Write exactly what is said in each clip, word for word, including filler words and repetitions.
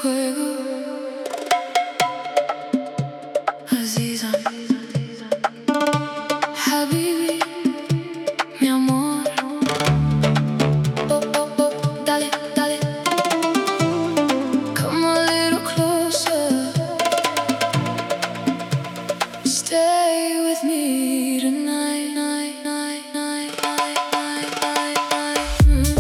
fuego. Aziza, Habibi, mi amor. Oh, oh, oh, dale, dale. Come a little closer. Stay with me tonight, night, night, night, night, night, night, night. Mm.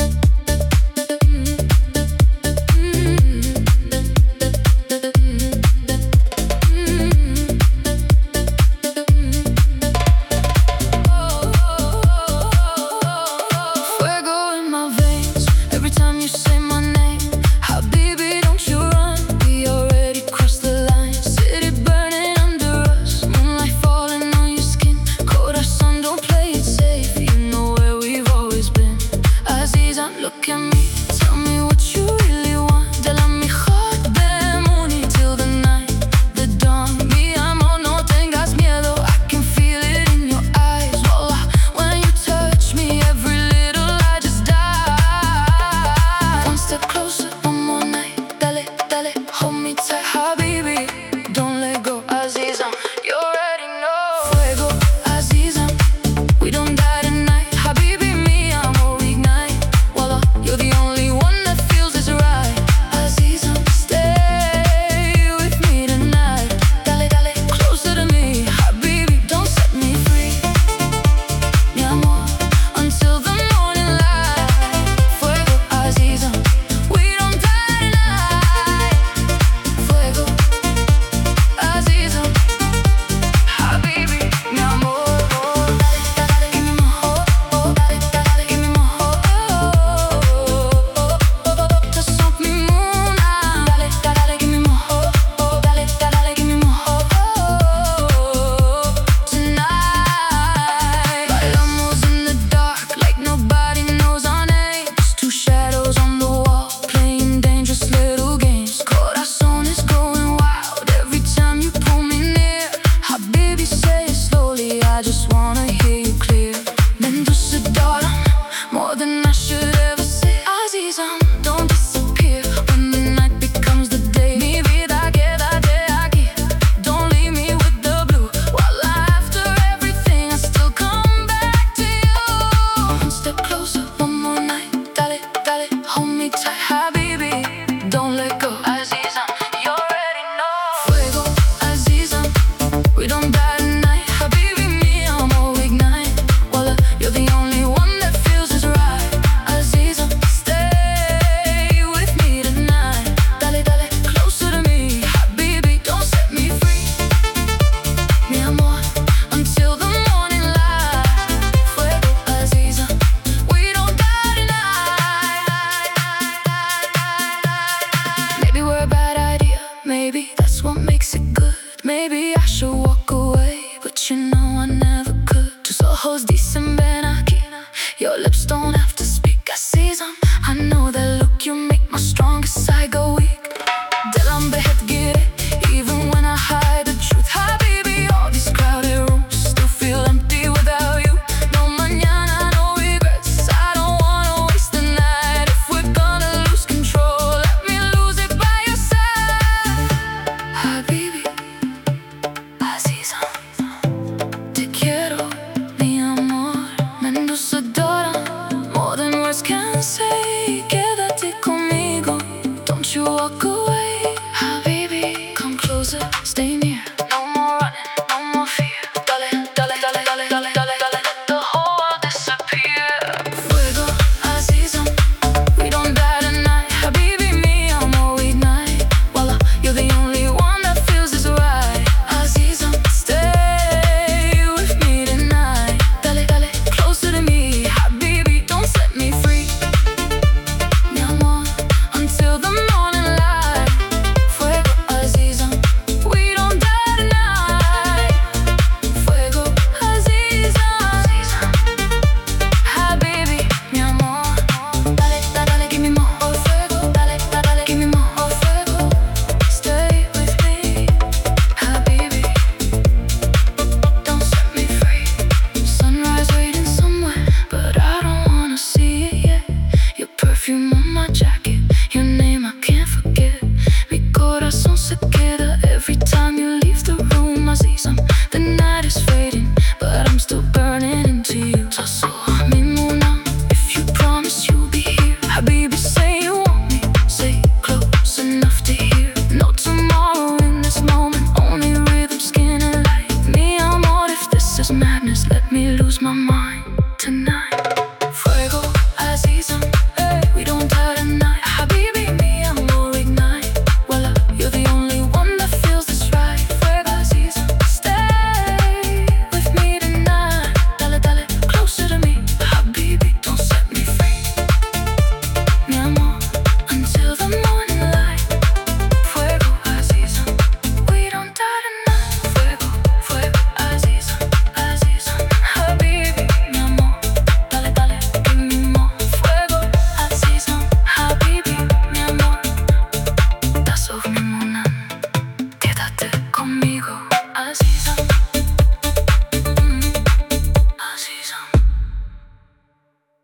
Look at me, tell me what you really want. Dela mi heart bemuni till the night, the dawn. Mi amor, no tengas miedo, I can feel it in your eyes. Wallah, when you touch me, every little lie just dies. One step closer, one more night. Dale, dale, hold me tight, Habibi. Don't let go, Aziza. You already know. Fuego, Aziza. We don't die tonight, Habibi. Mi amor, we ignite. You're the only one that feels this right. Aziza, stay with me tonight. Dale, dale, closer to me, Habibi, don't set me free. Mi amor, until the morning light. Fuego, Aziza, we don't die tonight. Fuego, Aziza, Habibi, mi amor. Dale, dale, give me my heart. Oh, dale, dale, give me my heart. I just wanna hear you clear. Mendoza, darling, more than I should ever say. Aziza, don't disappear when the night becomes the day. Mi vida quédate aquí, don't leave me with the blue. While after everything, I still come back to you. One step closer, one more night. Dale, dale, hold me tight, Habibi.